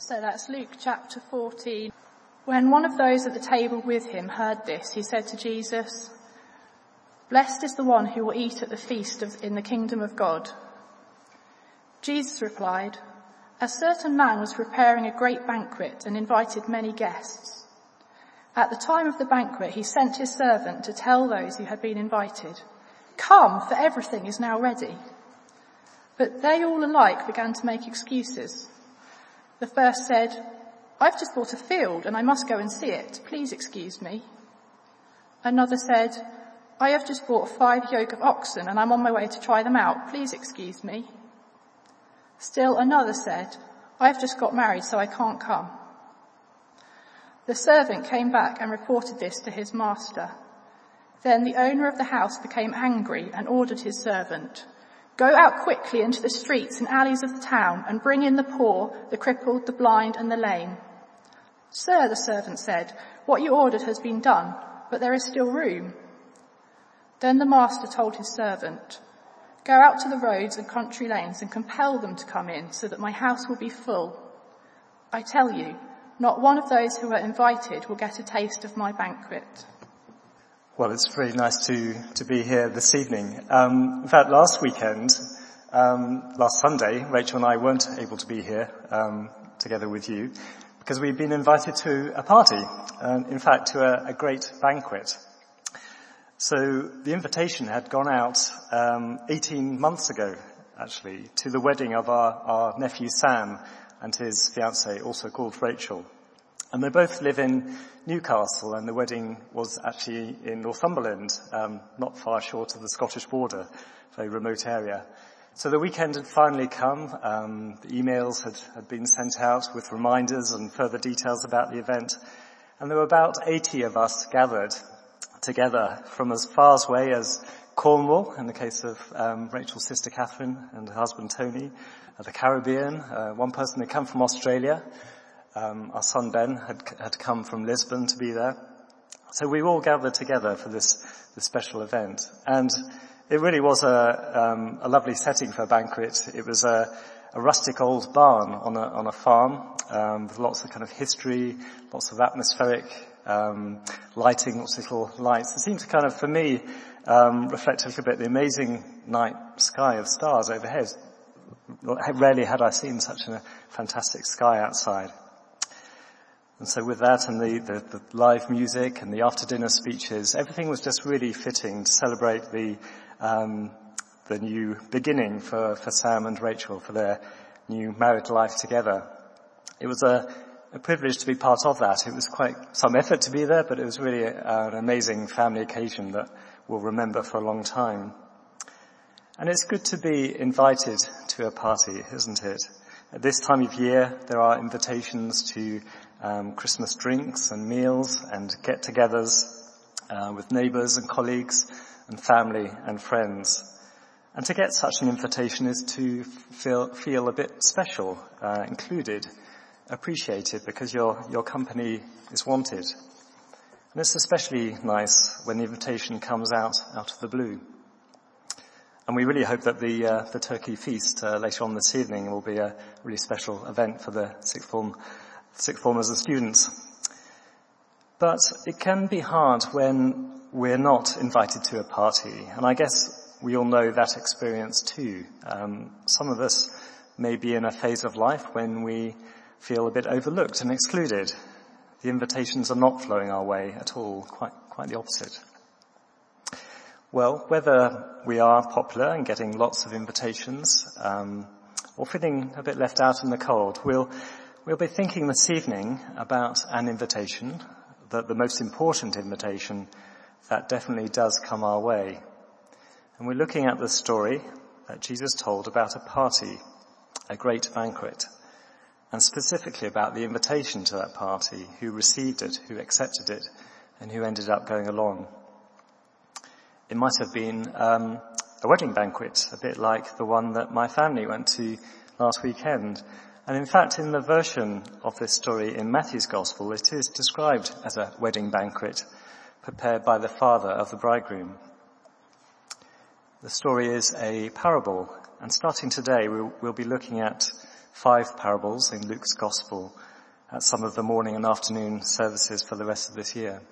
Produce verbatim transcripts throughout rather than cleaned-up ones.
So that's Luke chapter fourteen. When one of those at the table with him heard this, he said to Jesus, "Blessed is the one who will eat at the feast of, in the kingdom of God." Jesus replied, "A certain man was preparing a great banquet and invited many guests. At the time of the banquet, he sent his servant to tell those who had been invited, 'Come, for everything is now ready.' But they all alike began to make excuses. The first said, 'I've just bought a field and I must go and see it. Please excuse me.' Another said, 'I have just bought five yoke of oxen and I'm on my way to try them out. Please excuse me.' Still another said, 'I have just got married so I can't come.' The servant came back and reported this to his master. Then the owner of the house became angry and ordered his servant, 'Go out quickly into the streets and alleys of the town and bring in the poor, the crippled, the blind and the lame.' 'Sir,' the servant said, 'what you ordered has been done, but there is still room.' Then the master told his servant, 'Go out to the roads and country lanes and compel them to come in so that my house will be full. I tell you, not one of those who are invited will get a taste of my banquet.'" Well, it's really nice to, to be here this evening. Um, in fact, last weekend, um, last Sunday, Rachel and I weren't able to be here um, together with you because we'd been invited to a party, um, in fact, to a, a great banquet. So the invitation had gone out um, eighteen months ago, actually, to the wedding of our, our nephew Sam and his fiancée, also called Rachel. And they both live in Newcastle, and the wedding was actually in Northumberland, um, not far short of the Scottish border, a very remote area. So the weekend had finally come. Um, the emails had, had been sent out with reminders and further details about the event. And there were about eighty of us gathered together from as far away as Cornwall, in the case of um, Rachel's sister Catherine and her husband Tony, uh, the Caribbean, uh, one person had come from Australia. Um, our son Ben had, had come from Lisbon to be there. So we all gathered together for this, this special event. And it really was a, um, a lovely setting for a banquet. It was a, a rustic old barn on a, on a farm, um, with lots of kind of history, lots of atmospheric, um, lighting, lots of little lights. It seemed to kind of, for me, um, reflect a little bit the amazing night sky of stars overhead. Rarely had I seen such a fantastic sky outside. And so with that and the, the, the live music and the after-dinner speeches, everything was just really fitting to celebrate the um, the new beginning for, for Sam and Rachel, for their new married life together. It was a, a privilege to be part of that. It was quite some effort to be there, but it was really a, an amazing family occasion that we'll remember for a long time. And it's good to be invited to a party, isn't it? At this time of year, there are invitations to um, Christmas drinks and meals and get-togethers uh, with neighbours and colleagues and family and friends. And to get such an invitation is to feel feel a bit special, uh, included, appreciated, because your your company is wanted. And it's especially nice when the invitation comes out out of the blue. And we really hope that the uh, the turkey feast uh, later on this evening will be a really special event for the sixth form sixth formers and students. But it can be hard when we're not invited to a party, and I guess we all know that experience too. Um, some of us may be in a phase of life when we feel a bit overlooked and excluded. The invitations are not flowing our way at all, quite quite the opposite. Well, whether we are popular and getting lots of invitations, um, or feeling a bit left out in the cold, we'll we'll be thinking this evening about an invitation, that the most important invitation that definitely does come our way. And we're looking at the story that Jesus told about a party, a great banquet, and specifically about the invitation to that party, who received it, who accepted it, and who ended up going along. It might have been um, a wedding banquet, a bit like the one that my family went to last weekend. And in fact, in the version of this story in Matthew's Gospel, it is described as a wedding banquet prepared by the father of the bridegroom. The story is a parable, and starting today we'll, we'll be looking at five parables in Luke's Gospel at some of the morning and afternoon services for the rest of this year.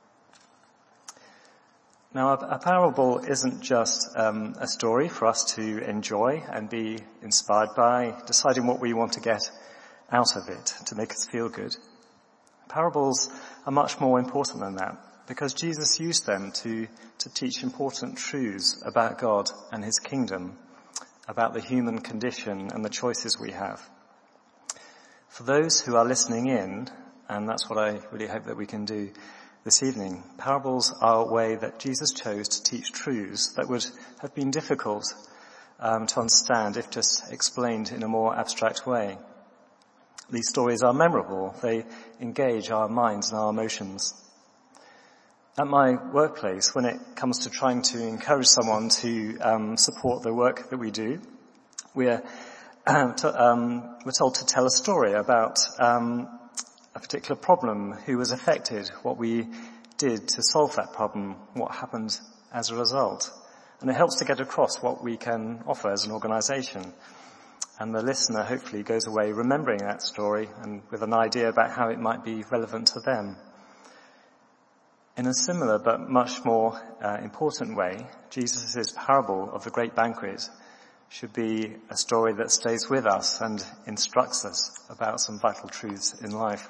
Now, a, a parable isn't just um, a story for us to enjoy and be inspired by, deciding what we want to get out of it to make us feel good. Parables are much more important than that, because Jesus used them to, to teach important truths about God and his kingdom, about the human condition and the choices we have. For those who are listening in, and that's what I really hope that we can do this evening, parables are a way that Jesus chose to teach truths that would have been difficult um, to understand if just explained in a more abstract way. These stories are memorable. They engage our minds and our emotions. At my workplace, when it comes to trying to encourage someone to um, support the work that we do, we're, um, to, um, we're told to tell a story about um, a particular problem, who was affected, what we did to solve that problem, what happened as a result. And it helps to get across what we can offer as an organisation. And the listener hopefully goes away remembering that story and with an idea about how it might be relevant to them. In a similar but much more uh, important way, Jesus' parable of the great banquet should be a story that stays with us and instructs us about some vital truths in life.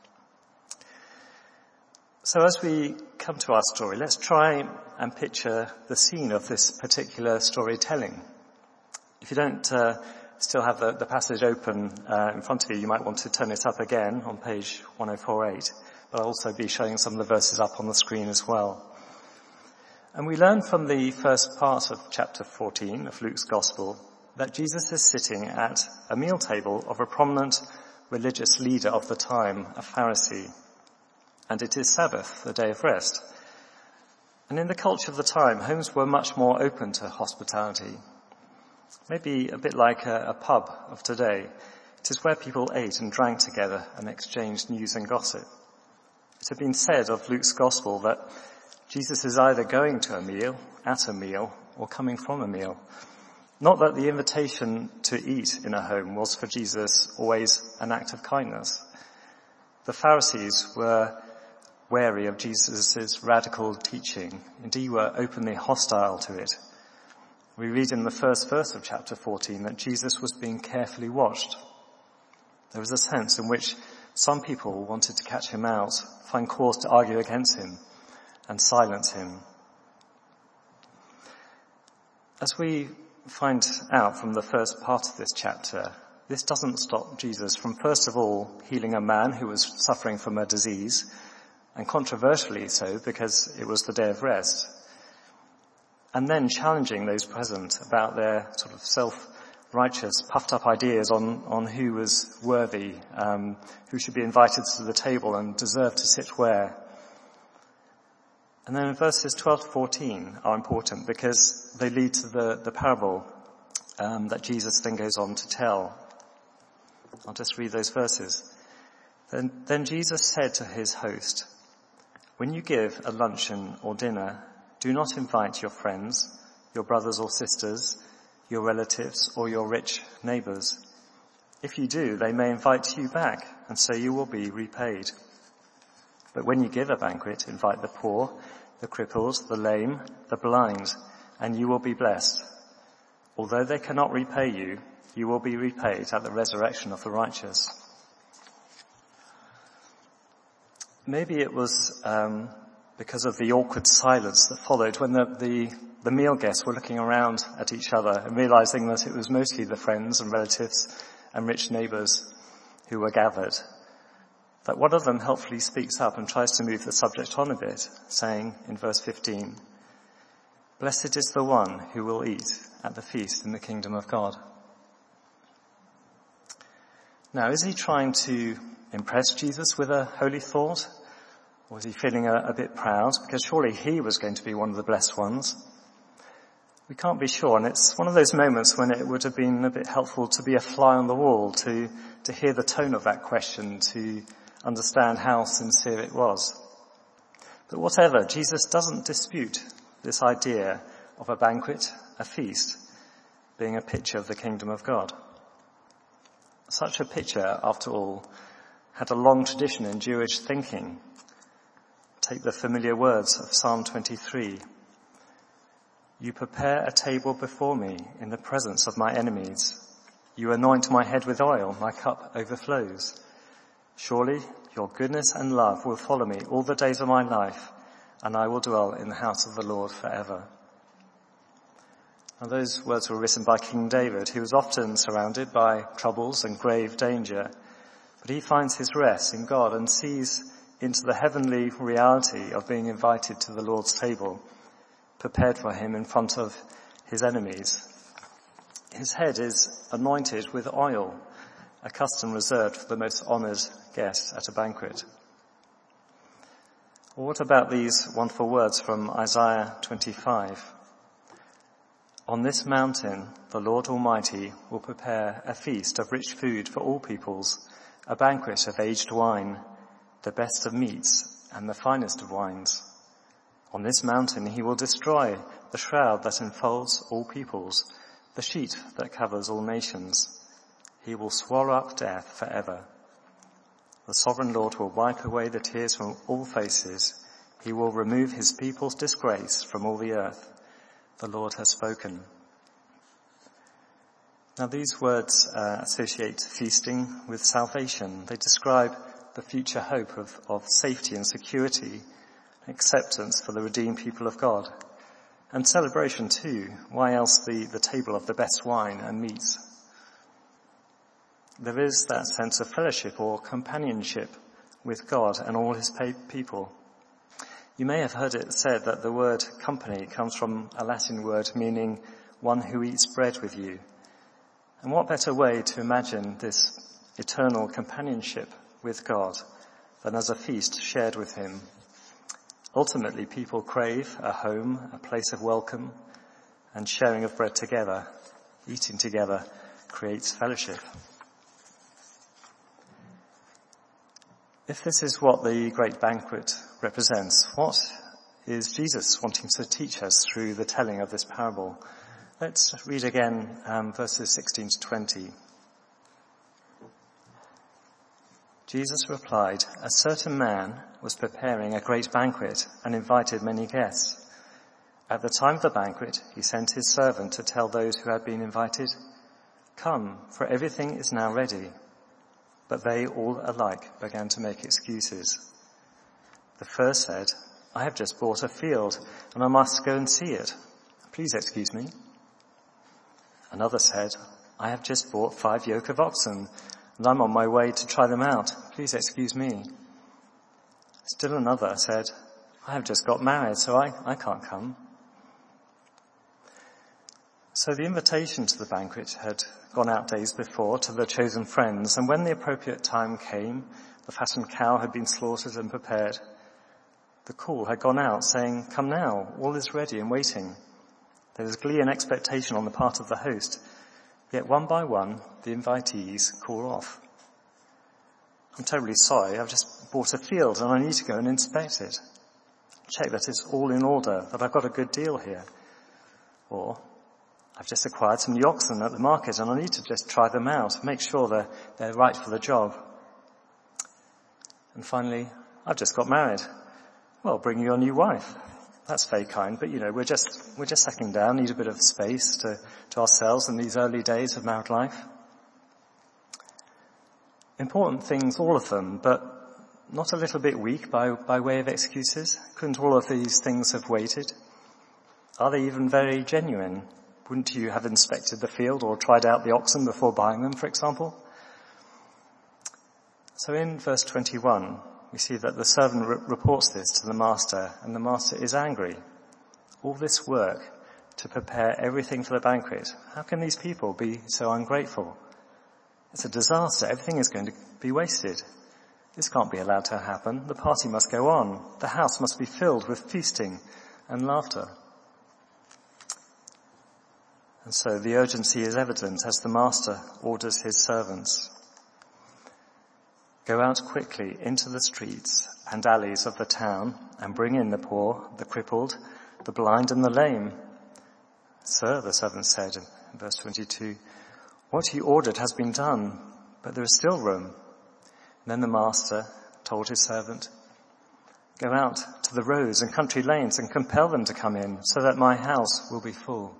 So as we come to our story, let's try and picture the scene of this particular storytelling. If you don't uh, still have the, the passage open uh, in front of you, you might want to turn it up again on page ten forty-eight, but I'll also be showing some of the verses up on the screen as well. And we learn from the first part of chapter fourteen of Luke's Gospel that Jesus is sitting at a meal table of a prominent religious leader of the time, a Pharisee. And it is Sabbath, the day of rest. And in the culture of the time, homes were much more open to hospitality. Maybe a bit like a, a pub of today. It is where people ate and drank together and exchanged news and gossip. It had been said of Luke's Gospel that Jesus is either going to a meal, at a meal, or coming from a meal. Not that the invitation to eat in a home was for Jesus always an act of kindness. The Pharisees were wary of Jesus' radical teaching. Indeed, were openly hostile to it. We read in the first verse of chapter fourteen that Jesus was being carefully watched. There was a sense in which some people wanted to catch him out, find cause to argue against him, and silence him. As we find out from the first part of this chapter, this doesn't stop Jesus from first of all healing a man who was suffering from a disease, and controversially so because it was the day of rest, and then challenging those present about their sort of self-righteous, puffed-up ideas on, on who was worthy, um, who should be invited to the table and deserved to sit where. And then verses twelve to fourteen are important because they lead to the, the parable um, that Jesus then goes on to tell. I'll just read those verses. Then, then Jesus said to his host, "When you give a luncheon or dinner, do not invite your friends, your brothers or sisters, your relatives, or your rich neighbors. If you do, they may invite you back, and so you will be repaid. But when you give a banquet, invite the poor, the crippled, the lame, the blind, and you will be blessed. Although they cannot repay you, you will be repaid at the resurrection of the righteous." Maybe it was um, because of the awkward silence that followed when the, the, the meal guests were looking around at each other and realizing that it was mostly the friends and relatives and rich neighbors who were gathered, that one of them helpfully speaks up and tries to move the subject on a bit, saying in verse fifteen, "Blessed is the one who will eat at the feast in the kingdom of God." Now, is he trying to impress Jesus with a holy thought? Or was he feeling a, a bit proud? Because surely he was going to be one of the blessed ones. We can't be sure, and it's one of those moments when it would have been a bit helpful to be a fly on the wall, to, to hear the tone of that question, to understand how sincere it was. But whatever, Jesus doesn't dispute this idea of a banquet, a feast, being a picture of the kingdom of God. Such a picture, after all, had a long tradition in Jewish thinking. Take the familiar words of Psalm twenty-three. You prepare a table before me in the presence of my enemies. You anoint my head with oil, my cup overflows. Surely your goodness and love will follow me all the days of my life, and I will dwell in the house of the Lord forever. Now, those words were written by King David, who was often surrounded by troubles and grave danger, but he finds his rest in God and sees into the heavenly reality of being invited to the Lord's table, prepared for him in front of his enemies. His head is anointed with oil, a custom reserved for the most honoured guest at a banquet. Well, what about these wonderful words from Isaiah twenty-five? On this mountain, the Lord Almighty will prepare a feast of rich food for all peoples, a banquet of aged wine, the best of meats and the finest of wines. On this mountain he will destroy the shroud that enfolds all peoples, the sheet that covers all nations. He will swallow up death forever. The sovereign Lord will wipe away the tears from all faces. He will remove his people's disgrace from all the earth. The Lord has spoken. Now these words uh, associate feasting with salvation. They describe the future hope of, of safety and security, acceptance for the redeemed people of God, and celebration too. Why else the, the table of the best wine and meats? There is that sense of fellowship or companionship with God and all his people. You may have heard it said that the word company comes from a Latin word meaning one who eats bread with you. And what better way to imagine this eternal companionship with God than as a feast shared with him? Ultimately, people crave a home, a place of welcome, and sharing of bread together, eating together, creates fellowship. If this is what the great banquet represents, what is Jesus wanting to teach us through the telling of this parable? Let's read again um, verses sixteen to twenty. Jesus replied, "A certain man was preparing a great banquet and invited many guests. At the time of the banquet, he sent his servant to tell those who had been invited, 'Come, for everything is now ready.' But they all alike began to make excuses. The first said, 'I have just bought a field and I must go and see it. Please excuse me.' Another said, 'I have just bought five yoke of oxen and I'm on my way to try them out. Please excuse me.' Still another said, 'I have just got married, so I, I can't come.' So the invitation to the banquet had gone out days before to the chosen friends, and when the appropriate time came, the fattened cow had been slaughtered and prepared. The call had gone out saying, 'Come now, all is ready and waiting.' There was glee and expectation on the part of the host, yet one by one the invitees call off. 'I'm terribly sorry, I've just bought a field and I need to go and inspect it. Check that it's all in order, that I've got a good deal here.' Or, 'I've just acquired some new oxen at the market and I need to just try them out, make sure they're, they're right for the job.' And finally, 'I've just got married.' 'Well, bring your new wife.' 'That's very kind, but you know, we're just, we're just settling down, need a bit of space to, to ourselves in these early days of married life.' Important things, all of them, but not a little bit weak by, by way of excuses? Couldn't all of these things have waited? Are they even very genuine? Wouldn't you have inspected the field or tried out the oxen before buying them, for example? So in verse twenty-one, we see that the servant re- reports this to the master, and the master is angry. All this work to prepare everything for the banquet, how can these people be so ungrateful? It's a disaster. Everything is going to be wasted. This can't be allowed to happen. The party must go on. The house must be filled with feasting and laughter. And so the urgency is evident as the master orders his servants, "Go out quickly into the streets and alleys of the town and bring in the poor, the crippled, the blind and the lame." "Sir," the servant said in verse twenty-two, "what you ordered has been done, but there is still room. And then the master told his servant, go out to the roads and country lanes and compel them to come in so that my house will be full.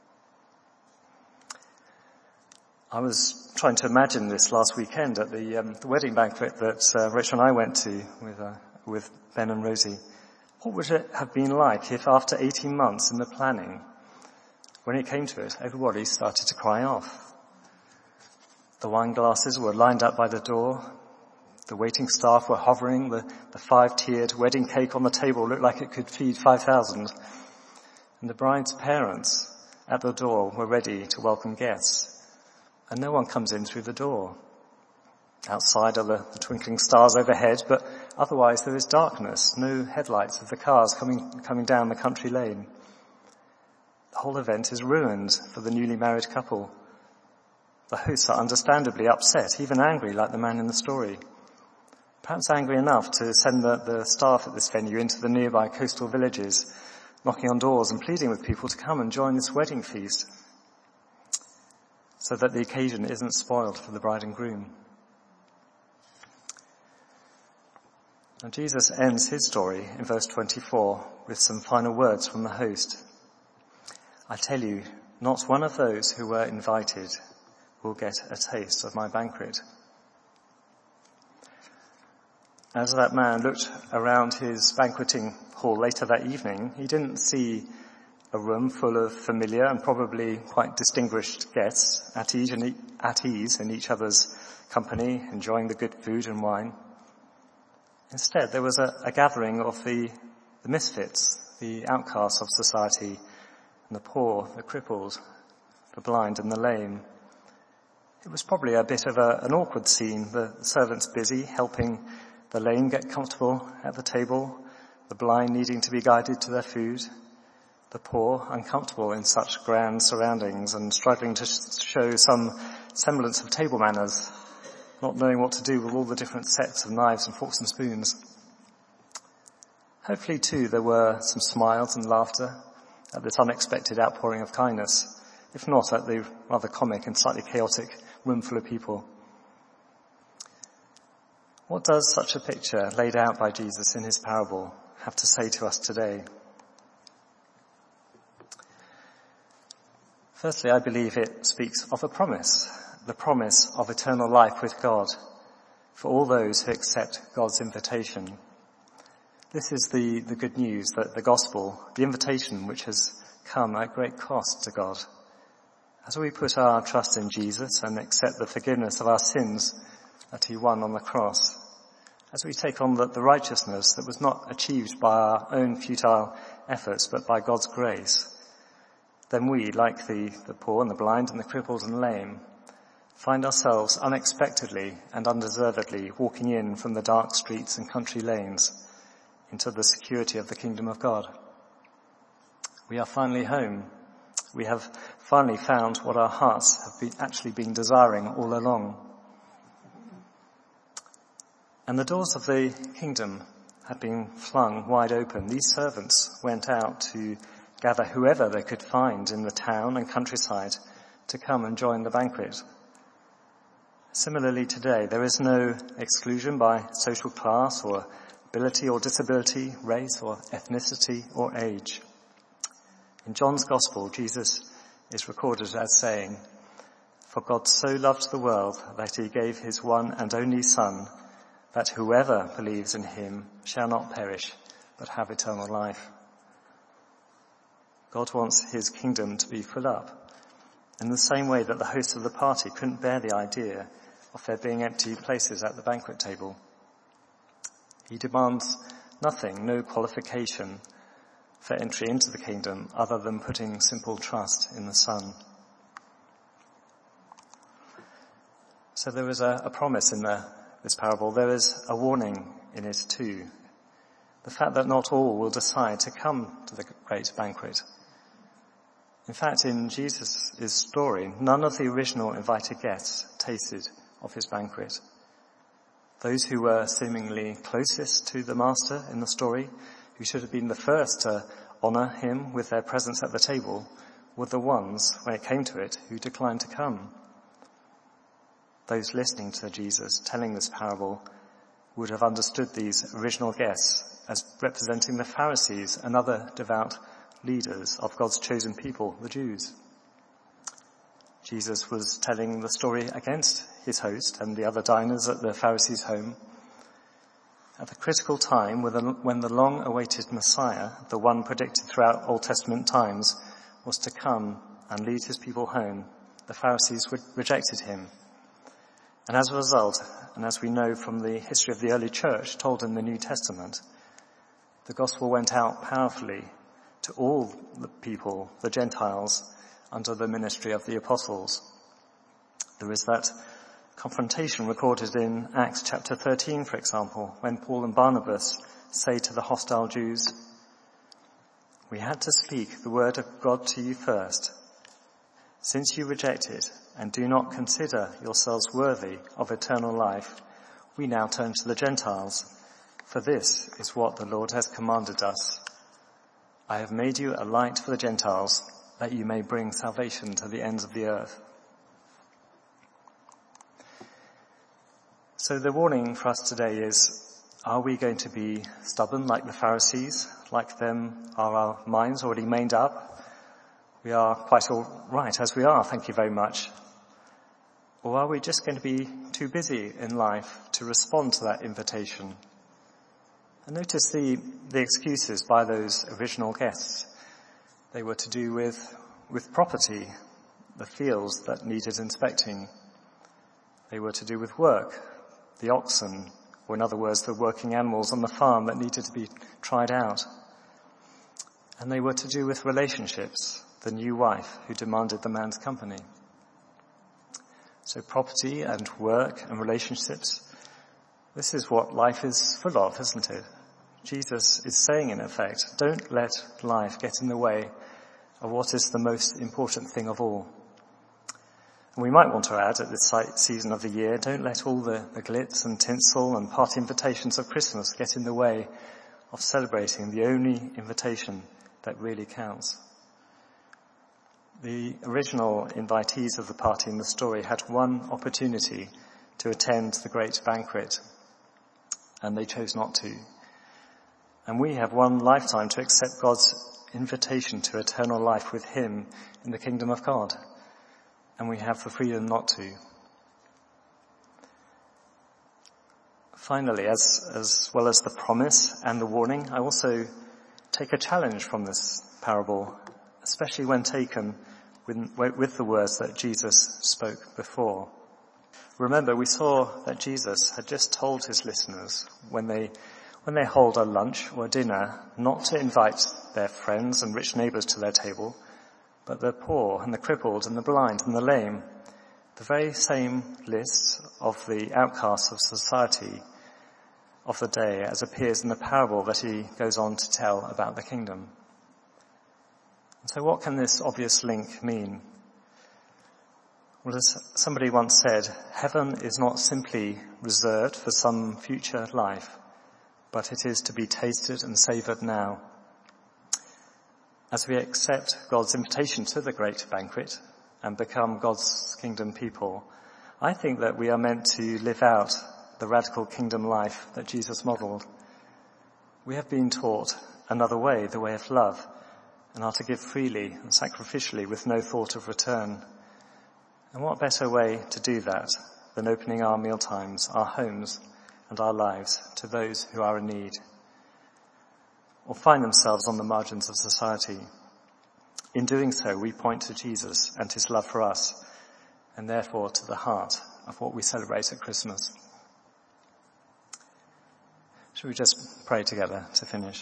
I was trying to imagine this last weekend at the, um, the wedding banquet that uh, Rachel and I went to with, uh, with Ben and Rosie. What would it have been like if after eighteen months in the planning, when it came to it, everybody started to cry off? The wine glasses were lined up by the door. The waiting staff were hovering. The, the five-tiered wedding cake on the table looked like it could feed five thousand. And the bride's parents at the door were ready to welcome guests. And no one comes in through the door. Outside are the, the twinkling stars overhead, but otherwise there is darkness, no headlights of the cars coming, coming down the country lane. The whole event is ruined for the newly married couple. The hosts are understandably upset, even angry like the man in the story. Perhaps angry enough to send the, the staff at this venue into the nearby coastal villages, knocking on doors and pleading with people to come and join this wedding feast, so that the occasion isn't spoiled for the bride and groom. Now Jesus ends his story in verse twenty-four with some final words from the host. I tell you, not one of those who were invited will get a taste of my banquet. As that man looked around his banqueting hall later that evening, he didn't see a room full of familiar and probably quite distinguished guests at ease in, at ease in each other's company, enjoying the good food and wine. Instead, there was a, a gathering of the, the misfits, the outcasts of society, and the poor, the crippled, the blind and the lame. It was probably a bit of a, an awkward scene, the servants busy helping the lame get comfortable at the table, the blind needing to be guided to their food, the poor uncomfortable in such grand surroundings and struggling to sh- show some semblance of table manners, not knowing what to do with all the different sets of knives and forks and spoons. Hopefully too there were some smiles and laughter at this unexpected outpouring of kindness, if not at the rather comic and slightly chaotic room full of people. What does such a picture laid out by Jesus in his parable have to say to us today? Firstly, I believe it speaks of a promise, the promise of eternal life with God for all those who accept God's invitation. This is the, the good news, that the gospel, the invitation which has come at great cost to God. As we put our trust in Jesus and accept the forgiveness of our sins that he won on the cross, as we take on the, the righteousness that was not achieved by our own futile efforts but by God's grace, then we, like the, the poor and the blind and the crippled and lame, find ourselves unexpectedly and undeservedly walking in from the dark streets and country lanes into the security of the kingdom of God. We are finally home. We have finally found what our hearts have been, actually been desiring all along. And the doors of the kingdom had been flung wide open. These servants went out to gather whoever they could find in the town and countryside to come and join the banquet. Similarly today, there is no exclusion by social class or ability or disability, race or ethnicity or age. In John's Gospel, Jesus is recorded as saying, "For God so loved the world that he gave his one and only Son, that whoever believes in him shall not perish, but have eternal life." God wants his kingdom to be full up, in the same way that the hosts of the party couldn't bear the idea of there being empty places at the banquet table. He demands nothing, no qualification for entry into the kingdom other than putting simple trust in the Son. So there is a, a promise in the, this parable. There is a warning in it too. The fact that not all will decide to come to the great banquet. In fact, in Jesus' story, none of the original invited guests tasted of his banquet. Those who were seemingly closest to the master in the story, who should have been the first to honour him with their presence at the table, were the ones, when it came to it, who declined to come. those listening to Jesus telling this parable would have understood these original guests as representing the Pharisees and other devout leaders of God's chosen people, the Jews. Jesus was telling the story against his host and the other diners at the Pharisees' home at the critical time when the long-awaited Messiah, the one predicted throughout Old Testament times, was to come and lead his people home. The Pharisees rejected him. And as a result, and as we know from the history of the early church told in the New Testament, the gospel went out powerfully to all the people, the Gentiles, under the ministry of the apostles. There is that confrontation recorded in Acts chapter thirteen, for example, when Paul and Barnabas say to the hostile Jews, "We had to speak the word of God to you first. Since you reject it and do not consider yourselves worthy of eternal life, we now turn to the Gentiles, for this is what the Lord has commanded us. I have made you a light for the Gentiles, that you may bring salvation to the ends of the earth." So the warning for us today is, are we going to be stubborn like the Pharisees? Like them, are our minds already made up? We are quite all right as we are, thank you very much. Or are we just going to be too busy in life to respond to that invitation? And notice the, the excuses by those original guests. They were to do with, with property, the fields that needed inspecting. They were to do with work, the oxen, or in other words, the working animals on the farm that needed to be tried out. And they were to do with relationships, the new wife who demanded the man's company. So property and work and relationships, this is what life is full of, isn't it? Jesus is saying, in effect, don't let life get in the way of what is the most important thing of all. And we might want to add at this season of the year, don't let all the, the glitz and tinsel and party invitations of Christmas get in the way of celebrating the only invitation that really counts. The original invitees of the party in the story had one opportunity to attend the great banquet, and they chose not to. And we have one lifetime to accept God's invitation to eternal life with him in the kingdom of God. And we have the freedom not to. Finally, as, as well as the promise and the warning, I also take a challenge from this parable, especially when taken with, with the words that Jesus spoke before. Remember, we saw that Jesus had just told his listeners when they when they hold a lunch or a dinner not to invite their friends and rich neighbours to their table, but the poor and the crippled and the blind and the lame, the very same list of the outcasts of society of the day as appears in the parable that he goes on to tell about the kingdom. And so what can this obvious link mean? Well, as somebody once said, heaven is not simply reserved for some future life, but it is to be tasted and savoured now. As we accept God's invitation to the great banquet and become God's kingdom people, I think that we are meant to live out the radical kingdom life that Jesus modelled. We have been taught another way, the way of love, and are to give freely and sacrificially with no thought of return. And what better way to do that than opening our mealtimes, our homes, and our lives to those who are in need or find themselves on the margins of society. In doing so, we point to Jesus and his love for us, and therefore to the heart of what we celebrate at Christmas. Shall we just pray together to finish?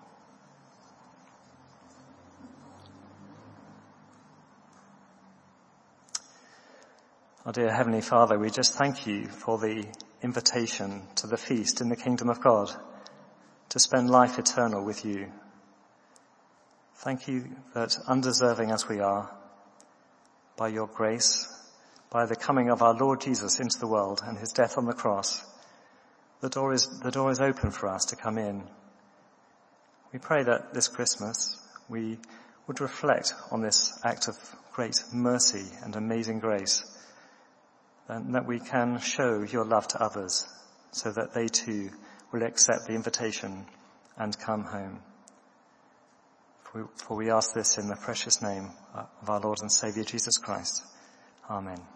Our dear Heavenly Father, we just thank you for the invitation to the feast in the kingdom of God, to spend life eternal with you. Thank you that, undeserving as we are, by your grace, by the coming of our Lord Jesus into the world and his death on the cross, the door is, the door is open for us to come in. We pray that this Christmas we would reflect on this act of great mercy and amazing grace, and that we can show your love to others so that they too will accept the invitation and come home. For we, for we ask this in the precious name of our Lord and Saviour Jesus Christ. Amen.